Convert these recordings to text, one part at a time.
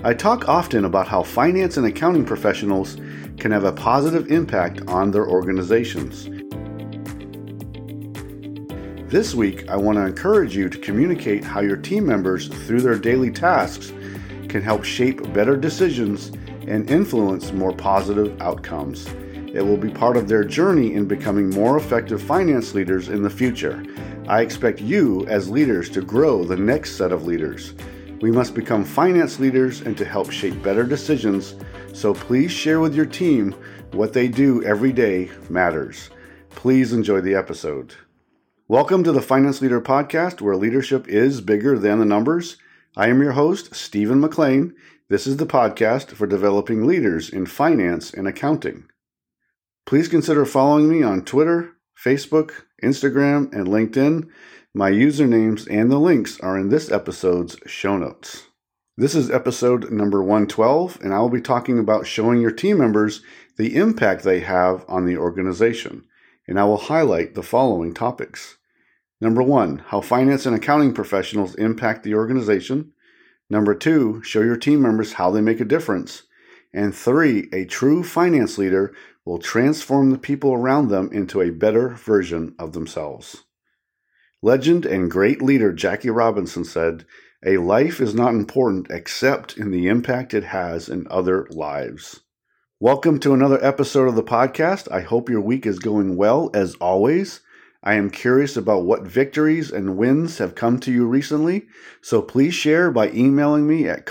I talk often about how finance and accounting professionals can have a positive impact on their organizations. This week, I want to encourage you to communicate how your team members, through their daily tasks, can help shape better decisions and influence more positive outcomes. It will be part of their journey in becoming more effective finance leaders in the future. I expect you, as leaders, to grow the next set of leaders. We must become finance leaders and to help shape better decisions, so please share with your team what they do every day matters. Please enjoy the episode. Welcome to the Finance Leader Podcast, where leadership is bigger than the numbers. I am your host, Stephen McLean. This is the podcast for developing leaders in finance and accounting. Please consider following me on Twitter, Facebook, Instagram, and LinkedIn. My usernames and the links are in this episode's show notes. This is episode number 112, and I will be talking about showing your team members the impact they have on the organization. And I will highlight the following topics. Number 1, how finance and accounting professionals impact the organization. Number 2, show your team members how they make a difference. And 3, a true finance leader will transform the people around them into a better version of themselves. Legend and great leader Jackie Robinson said, "A life is not important except in the impact it has in other lives." Welcome to another episode of the podcast. I hope your week is going well as always. I am curious about what victories and wins have come to you recently, so please share by emailing me at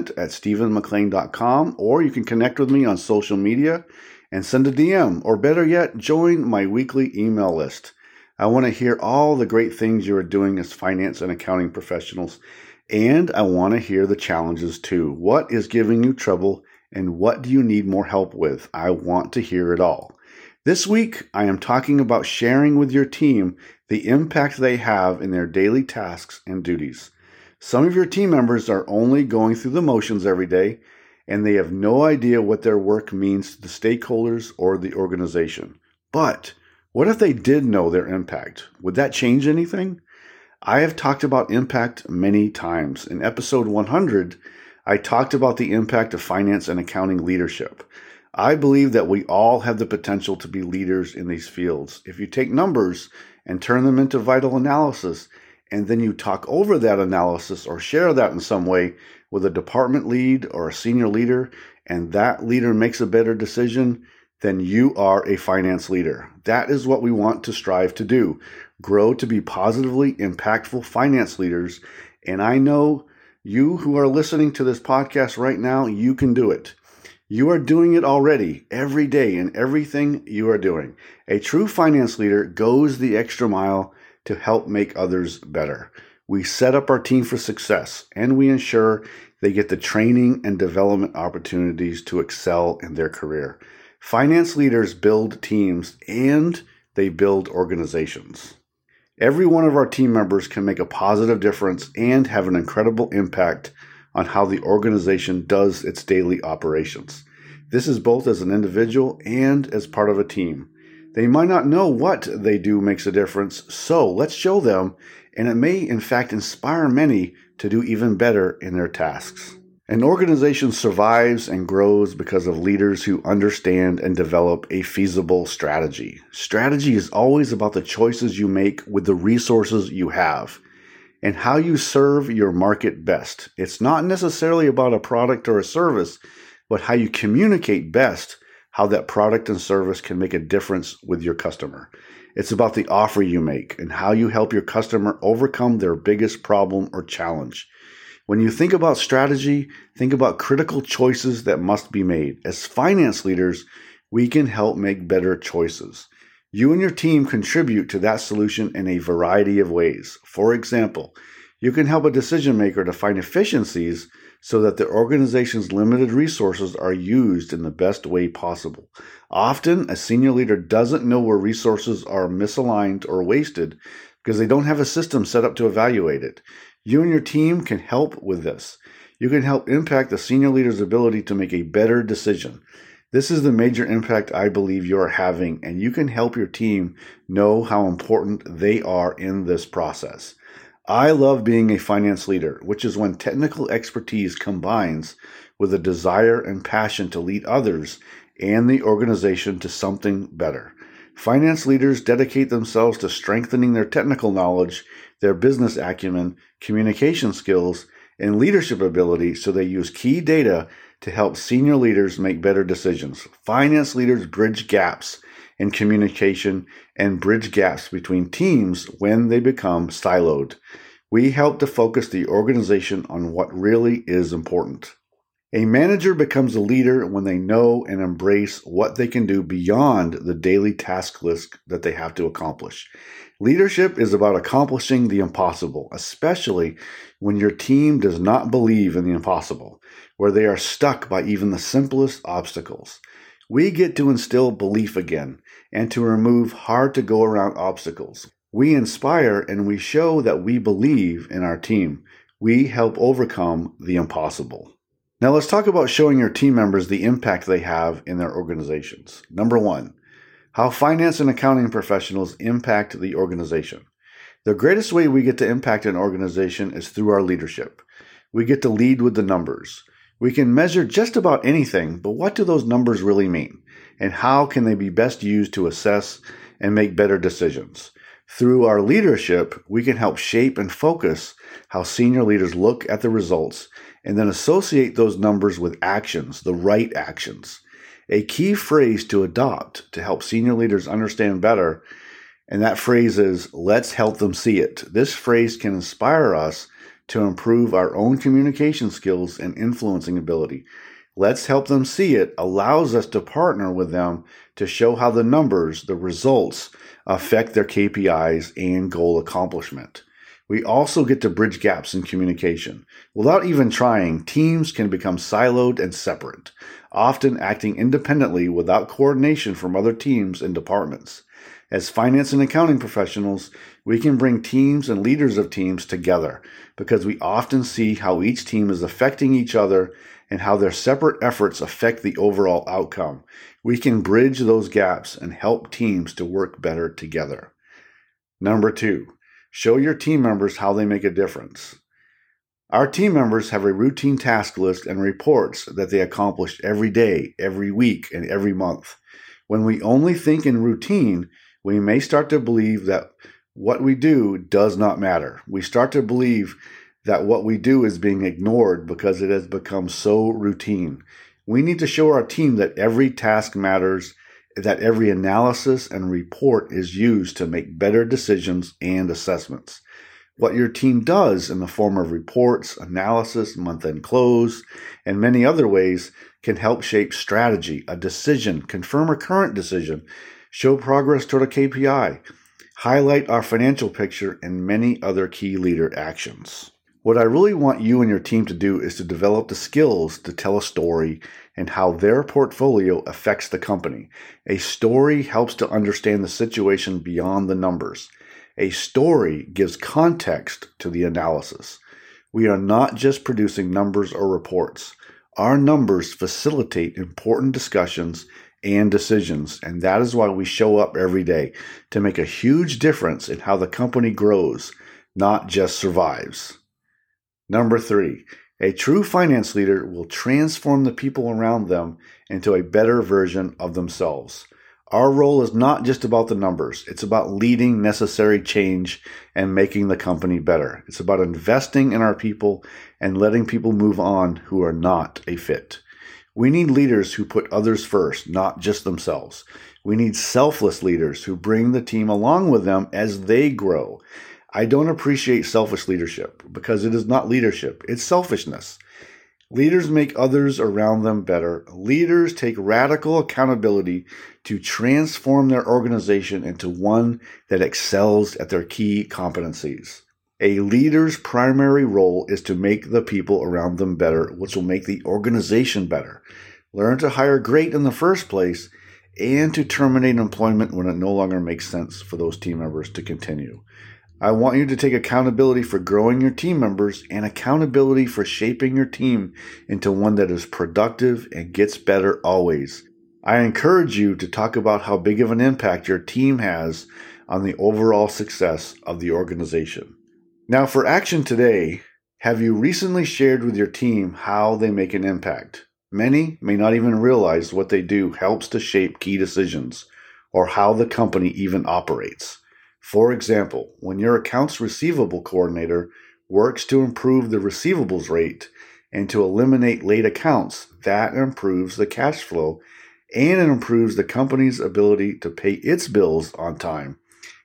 comment@stephenmclean.com, or you can connect with me on social media and send a DM, or better yet, join my weekly email list. I want to hear all the great things you are doing as finance and accounting professionals, and I want to hear the challenges too. What is giving you trouble, and what do you need more help with? I want to hear it all. This week, I am talking about sharing with your team the impact they have in their daily tasks and duties. Some of your team members are only going through the motions every day, and they have no idea what their work means to the stakeholders or the organization. But what if they did know their impact? Would that change anything? I have talked about impact many times. In episode 100, I talked about the impact of finance and accounting leadership. I believe that we all have the potential to be leaders in these fields. If you take numbers and turn them into vital analysis, and then you talk over that analysis or share that in some way with a department lead or a senior leader, and that leader makes a better decision, then you are a finance leader. That is what we want to strive to do. Grow to be positively impactful finance leaders. And I know you who are listening to this podcast right now, you can do it. You are doing it already, every day in everything you are doing. A true finance leader goes the extra mile to help make others better. We set up our team for success, and we ensure they get the training and development opportunities to excel in their career. Finance leaders build teams, and they build organizations. Every one of our team members can make a positive difference and have an incredible impact on how the organization does its daily operations. This is both as an individual and as part of a team. They might not know what they do makes a difference, so let's show them, and it may in fact inspire many to do even better in their tasks. An organization survives and grows because of leaders who understand and develop a feasible strategy. Strategy is always about the choices you make with the resources you have, and how you serve your market best. It's not necessarily about a product or a service, but how you communicate best how that product and service can make a difference with your customer. It's about the offer you make and how you help your customer overcome their biggest problem or challenge. When you think about strategy, think about critical choices that must be made. As finance leaders, we can help make better choices. You and your team contribute to that solution in a variety of ways. For example, you can help a decision maker to find efficiencies so that the organization's limited resources are used in the best way possible. Often, a senior leader doesn't know where resources are misaligned or wasted because they don't have a system set up to evaluate it. You and your team can help with this. You can help impact the senior leader's ability to make a better decision. This is the major impact I believe you are having, and you can help your team know how important they are in this process. I love being a finance leader, which is when technical expertise combines with a desire and passion to lead others and the organization to something better. Finance leaders dedicate themselves to strengthening their technical knowledge, their business acumen, communication skills, and leadership ability so they use key data to help senior leaders make better decisions. Finance leaders bridge gaps in communication and bridge gaps between teams when they become siloed. We help to focus the organization on what really is important. A manager becomes a leader when they know and embrace what they can do beyond the daily task list that they have to accomplish. Leadership is about accomplishing the impossible, especially when your team does not believe in the impossible, where they are stuck by even the simplest obstacles. We get to instill belief again and to remove hard-to-go-around obstacles. We inspire and we show that we believe in our team. We help overcome the impossible. Now let's talk about showing your team members the impact they have in their organizations. Number one, how finance and accounting professionals impact the organization. The greatest way we get to impact an organization is through our leadership. We get to lead with the numbers. We can measure just about anything, but what do those numbers really mean? And how can they be best used to assess and make better decisions? Through our leadership, we can help shape and focus how senior leaders look at the results and then associate those numbers with actions, the right actions. A key phrase to adopt to help senior leaders understand better, and that phrase is, let's help them see it. This phrase can inspire us to improve our own communication skills and influencing ability. Let's help them see it allows us to partner with them to show how the numbers, the results, affect their KPIs and goal accomplishment. We also get to bridge gaps in communication. Without even trying, teams can become siloed and separate, often acting independently without coordination from other teams and departments. As finance and accounting professionals, we can bring teams and leaders of teams together because we often see how each team is affecting each other and how their separate efforts affect the overall outcome. We can bridge those gaps and help teams to work better together. Number two, show your team members how they make a difference. Our team members have a routine task list and reports that they accomplish every day, every week, and every month. When we only think in routine, we may start to believe that what we do does not matter. We start to believe that what we do is being ignored because it has become so routine. We need to show our team that every task matters, that every analysis and report is used to make better decisions and assessments. What your team does in the form of reports, analysis, month-end close, and many other ways can help shape strategy, a decision, confirm a current decision, show progress toward a KPI, highlight our financial picture, and many other key leader actions. What I really want you and your team to do is to develop the skills to tell a story and how their portfolio affects the company. A story helps to understand the situation beyond the numbers. A story gives context to the analysis. We are not just producing numbers or reports. Our numbers facilitate important discussions and decisions, and that is why we show up every day to make a huge difference in how the company grows, not just survives. Number three, a true finance leader will transform the people around them into a better version of themselves. Our role is not just about the numbers. It's about leading necessary change and making the company better. It's about investing in our people and letting people move on who are not a fit. We need leaders who put others first, not just themselves. We need selfless leaders who bring the team along with them as they grow. I don't appreciate selfish leadership because it is not leadership. It's selfishness. Leaders make others around them better. Leaders take radical accountability to transform their organization into one that excels at their key competencies. A leader's primary role is to make the people around them better, which will make the organization better. Learn to hire great in the first place and to terminate employment when it no longer makes sense for those team members to continue. I want you to take accountability for growing your team members and accountability for shaping your team into one that is productive and gets better always. I encourage you to talk about how big of an impact your team has on the overall success of the organization. Now for action today, have you recently shared with your team how they make an impact? Many may not even realize what they do helps to shape key decisions or how the company even operates. For example, when your accounts receivable coordinator works to improve the receivables rate and to eliminate late accounts, that improves the cash flow and it improves the company's ability to pay its bills on time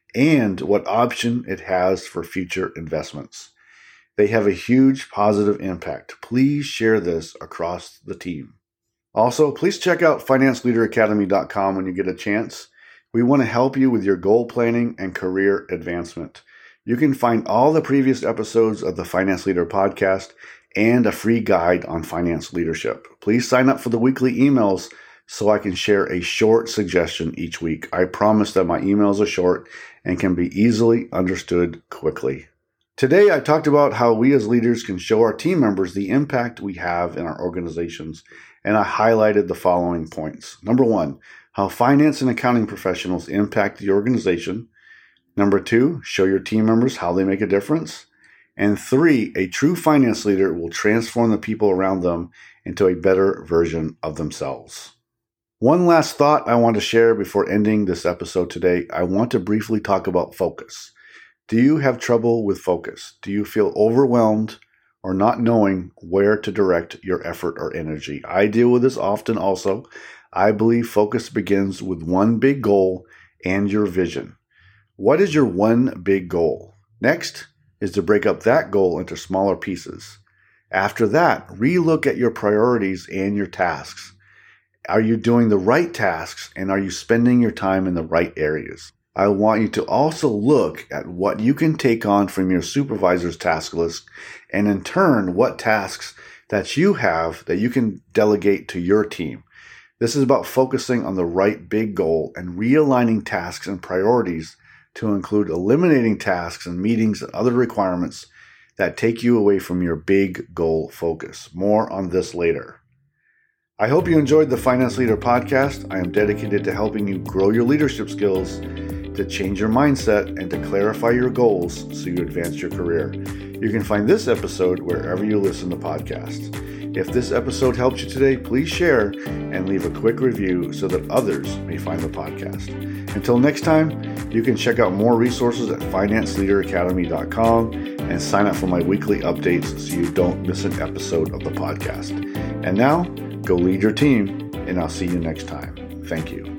and what option it has for future investments. They have a huge positive impact. Please share this across the team. Also, please check out financeleaderacademy.com when you get a chance. We want to help you with your goal planning and career advancement. You can find all the previous episodes of the Finance Leader podcast and a free guide on finance leadership. Please sign up for the weekly emails so I can share a short suggestion each week. I promise that my emails are short and can be easily understood quickly. Today, I talked about how we as leaders can show our team members the impact we have in our organizations, and I highlighted the following points. Number 1, how finance and accounting professionals impact the organization. Number 2, show your team members how they make a difference. And 3, a true finance leader will transform the people around them into a better version of themselves. One last thought I want to share before ending this episode today. I want to briefly talk about focus. Do you have trouble with focus? Do you feel overwhelmed or not knowing where to direct your effort or energy? I deal with this often also. I believe focus begins with one big goal and your vision. What is your one big goal? Next is to break up that goal into smaller pieces. After that, relook at your priorities and your tasks. Are you doing the right tasks and are you spending your time in the right areas? I want you to also look at what you can take on from your supervisor's task list and in turn what tasks that you have that you can delegate to your team. This is about focusing on the right big goal and realigning tasks and priorities to include eliminating tasks and meetings and other requirements that take you away from your big goal focus. More on this later. I hope you enjoyed the Finance Leader podcast. I am dedicated to helping you grow your leadership skills, to change your mindset, and to clarify your goals so you advance your career. You can find this episode wherever you listen to podcasts. If this episode helped you today, please share and leave a quick review so that others may find the podcast. Until next time, you can check out more resources at financeleaderacademy.com and sign up for my weekly updates so you don't miss an episode of the podcast. And now, go lead your team, and I'll see you next time. Thank you.